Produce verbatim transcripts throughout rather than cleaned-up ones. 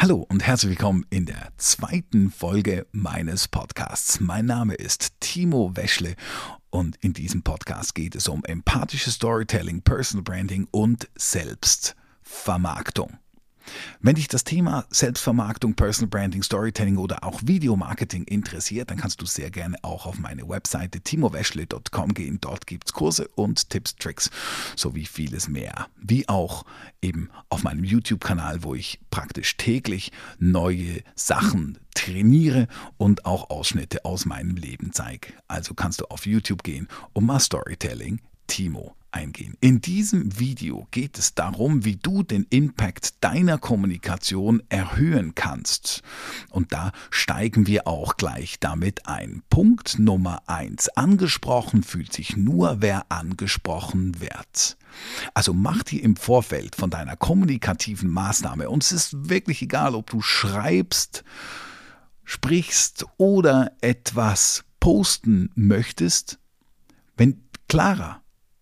Hallo und herzlich willkommen in der zweiten Folge meines Podcasts. Mein Name ist Timo Weschle und in diesem Podcast geht es um empathisches Storytelling, Personal Branding und Selbstvermarktung. Wenn dich das Thema Selbstvermarktung, Personal Branding, Storytelling oder auch Videomarketing interessiert, dann kannst du sehr gerne auch auf meine Webseite timo weschle punkt com gehen. Dort gibt es Kurse und Tipps, Tricks sowie vieles mehr. Wie auch eben auf meinem YouTube-Kanal, wo ich praktisch täglich neue Sachen trainiere und auch Ausschnitte aus meinem Leben zeige. Also kannst du auf YouTube gehen und mal Storytelling Timo eingehen. In diesem Video geht es darum, wie du den Impact deiner Kommunikation erhöhen kannst. Und da steigen wir auch gleich damit ein. Punkt Nummer eins. Angesprochen fühlt sich nur, wer angesprochen wird. Also mach dir im Vorfeld von deiner kommunikativen Maßnahme, und es ist wirklich egal, ob du schreibst, sprichst oder etwas posten möchtest, wenn klarer,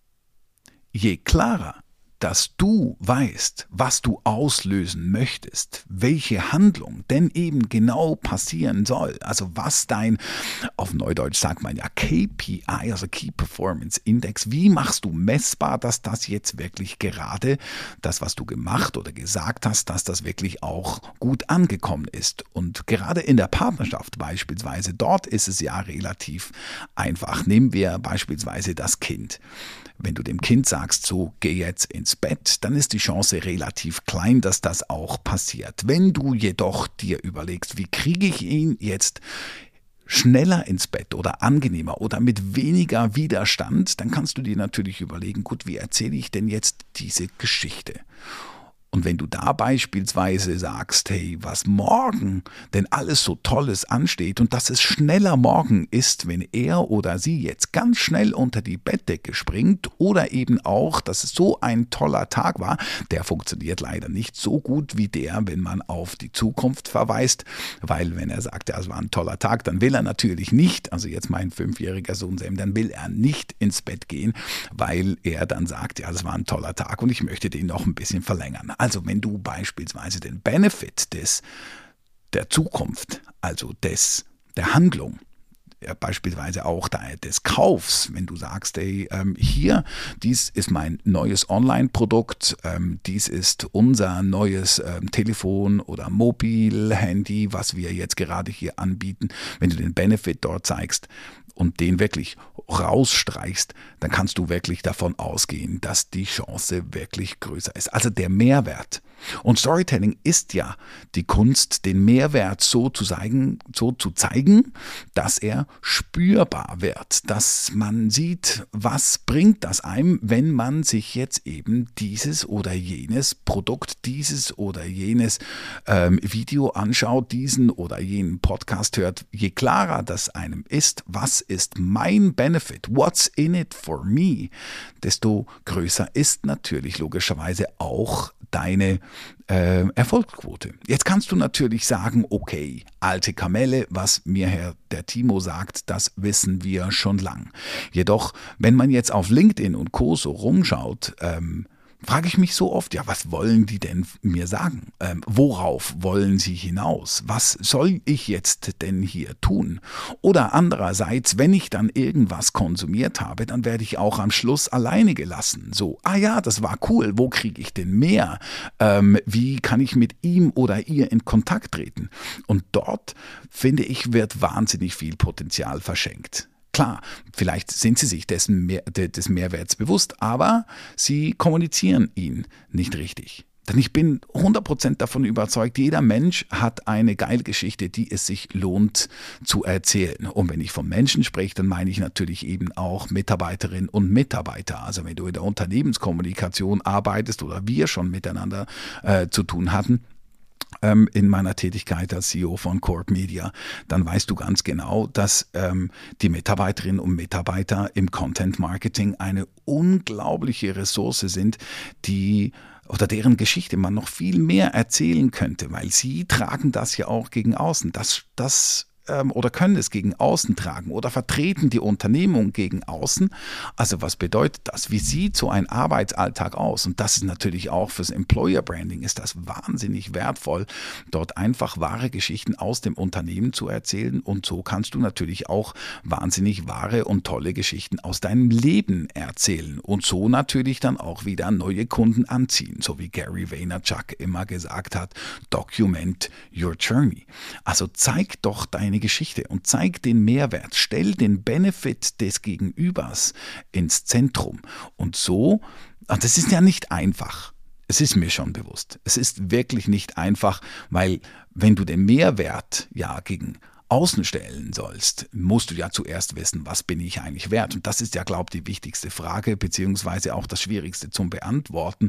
je klarer, dass du weißt, was du auslösen möchtest, welche Handlung denn eben genau passieren soll, also was dein, auf Neudeutsch sagt man ja K P I, also Key Performance Index, wie machst du messbar, dass das jetzt wirklich gerade, das was du gemacht oder gesagt hast, dass das wirklich auch gut angekommen ist. Und gerade in der Partnerschaft beispielsweise, dort ist es ja relativ einfach. Nehmen wir beispielsweise das Kind. Wenn du dem Kind sagst, so geh jetzt ins Bett, dann ist die Chance relativ klein, dass das auch passiert. Wenn du jedoch dir überlegst, wie kriege ich ihn jetzt schneller ins Bett oder angenehmer oder mit weniger Widerstand, dann kannst du dir natürlich überlegen, gut, wie erzähle ich denn jetzt diese Geschichte? Und wenn du da beispielsweise sagst, hey, was morgen denn alles so Tolles ansteht und dass es schneller morgen ist, wenn er oder sie jetzt ganz schnell unter die Bettdecke springt, oder eben auch, dass es so ein toller Tag war, der funktioniert leider nicht so gut wie der, wenn man auf die Zukunft verweist, weil wenn er sagt, ja, es war ein toller Tag, dann will er natürlich nicht, also jetzt mein fünfjähriger Sohn Sam, dann will er nicht ins Bett gehen, weil er dann sagt, ja, das war ein toller Tag und ich möchte den noch ein bisschen verlängern. Also wenn du beispielsweise den Benefit des, der Zukunft, also des, der Handlung, ja, beispielsweise auch des Kaufs, wenn du sagst, ey, ähm, hier, dies ist mein neues Online-Produkt, ähm, dies ist unser neues ähm, Telefon oder Mobilhandy, was wir jetzt gerade hier anbieten, wenn du den Benefit dort zeigst und den wirklich rausstreichst, dann kannst du wirklich davon ausgehen, dass die Chance wirklich größer ist. Also der Mehrwert. Und Storytelling ist ja die Kunst, den Mehrwert so zu zeigen, so zu zeigen, dass er spürbar wird, dass man sieht, was bringt das einem, wenn man sich jetzt eben dieses oder jenes Produkt, dieses oder jenes ähm, Video anschaut, diesen oder jenen Podcast hört. Je klarer das einem ist, was ist mein Benefit, what's in it for me, desto größer ist natürlich logischerweise auch deine äh, Erfolgsquote. Jetzt kannst du natürlich sagen, okay, alte Kamelle, was mir Herr der Timo sagt, das wissen wir schon lang. Jedoch, wenn man jetzt auf LinkedIn und Co. so rumschaut, ähm, frage ich mich so oft, ja, was wollen die denn mir sagen? Ähm, worauf wollen sie hinaus? Was soll ich jetzt denn hier tun? Oder andererseits, wenn ich dann irgendwas konsumiert habe, dann werde ich auch am Schluss alleine gelassen. So, ah ja, das war cool, wo kriege ich denn mehr? Ähm, wie kann ich mit ihm oder ihr in Kontakt treten? Und dort, finde ich, wird wahnsinnig viel Potenzial verschenkt. Klar, vielleicht sind sie sich dessen mehr, des Mehrwerts bewusst, aber sie kommunizieren ihn nicht richtig. Denn ich bin hundert Prozent davon überzeugt, jeder Mensch hat eine geile Geschichte, die es sich lohnt zu erzählen. Und wenn ich von Menschen spreche, dann meine ich natürlich eben auch Mitarbeiterinnen und Mitarbeiter. Also wenn du in der Unternehmenskommunikation arbeitest oder wir schon miteinander äh, zu tun hatten, in meiner Tätigkeit als C E O von Corp Media, dann weißt du ganz genau, dass ähm, die Mitarbeiterinnen und Mitarbeiter im Content Marketing eine unglaubliche Ressource sind, die oder deren Geschichte man noch viel mehr erzählen könnte, weil sie tragen das ja auch gegen außen. Das, das ähm, oder können es gegen außen tragen oder vertreten die Unternehmung gegen außen. Also was bedeutet das? Wie sieht so ein Arbeitsalltag aus? Und das ist natürlich auch fürs Employer Branding ist das wahnsinnig wertvoll, dort einfach wahre Geschichten aus dem Unternehmen zu erzählen. Und so kannst du natürlich auch wahnsinnig wahre und tolle Geschichten aus deinem Leben erzählen und so natürlich dann auch wieder neue Kunden anziehen, so wie Gary Vaynerchuk immer gesagt hat, document your journey. Also zeig doch deine Geschichte und zeig den Mehrwert, stell den Benefit des Gegenübers ins Zentrum. Und so, und das ist ja nicht einfach. Es ist mir schon bewusst. Es ist wirklich nicht einfach, weil wenn du den Mehrwert ja gegen außen stellen sollst, musst du ja zuerst wissen, was bin ich eigentlich wert? Und das ist ja, glaube ich, die wichtigste Frage, beziehungsweise auch das Schwierigste zum Beantworten.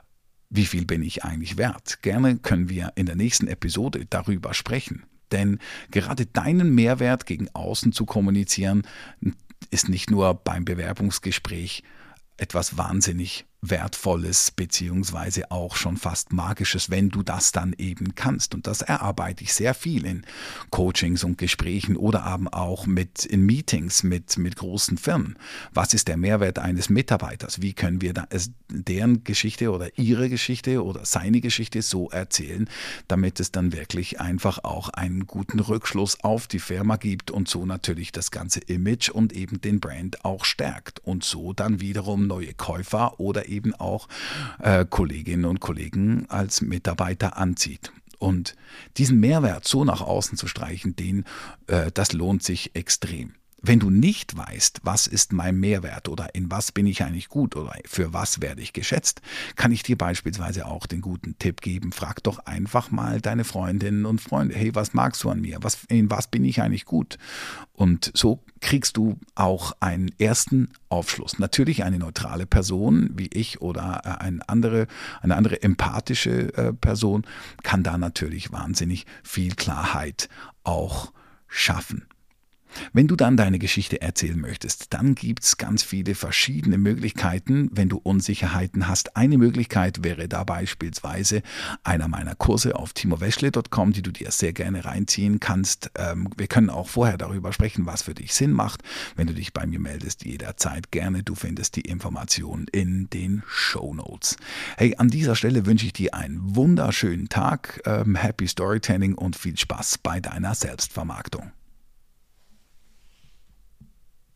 Wie viel bin ich eigentlich wert? Gerne können wir in der nächsten Episode darüber sprechen. Denn gerade deinen Mehrwert gegen außen zu kommunizieren, ist nicht nur beim Bewerbungsgespräch etwas wahnsinnig Wertvolles beziehungsweise auch schon fast Magisches, wenn du das dann eben kannst. Und das erarbeite ich sehr viel in Coachings und Gesprächen oder eben auch mit in Meetings mit, mit großen Firmen. Was ist der Mehrwert eines Mitarbeiters? Wie können wir da es, deren Geschichte oder ihre Geschichte oder seine Geschichte so erzählen, damit es dann wirklich einfach auch einen guten Rückschluss auf die Firma gibt und so natürlich das ganze Image und eben den Brand auch stärkt und so dann wiederum neue Käufer oder eben auch äh, Kolleginnen und Kollegen als Mitarbeiter anzieht. Und diesen Mehrwert so nach außen zu streichen, den, äh, das lohnt sich extrem. Wenn du nicht weißt, was ist mein Mehrwert oder in was bin ich eigentlich gut oder für was werde ich geschätzt, kann ich dir beispielsweise auch den guten Tipp geben, frag doch einfach mal deine Freundinnen und Freunde, hey, was magst du an mir? Was, in was bin ich eigentlich gut? Und so kriegst du auch einen ersten Aufschluss. Natürlich eine neutrale Person wie ich oder eine andere, eine andere empathische äh, Person kann da natürlich wahnsinnig viel Klarheit auch schaffen. Wenn du dann deine Geschichte erzählen möchtest, dann gibt es ganz viele verschiedene Möglichkeiten, wenn du Unsicherheiten hast. Eine Möglichkeit wäre da beispielsweise einer meiner Kurse auf timo weschle punkt com, die du dir sehr gerne reinziehen kannst. Ähm, wir können auch vorher darüber sprechen, was für dich Sinn macht. Wenn du dich bei mir meldest, jederzeit gerne. Du findest die Informationen in den Shownotes. Hey, an dieser Stelle wünsche ich dir einen wunderschönen Tag, ähm, Happy Storytelling und viel Spaß bei deiner Selbstvermarktung.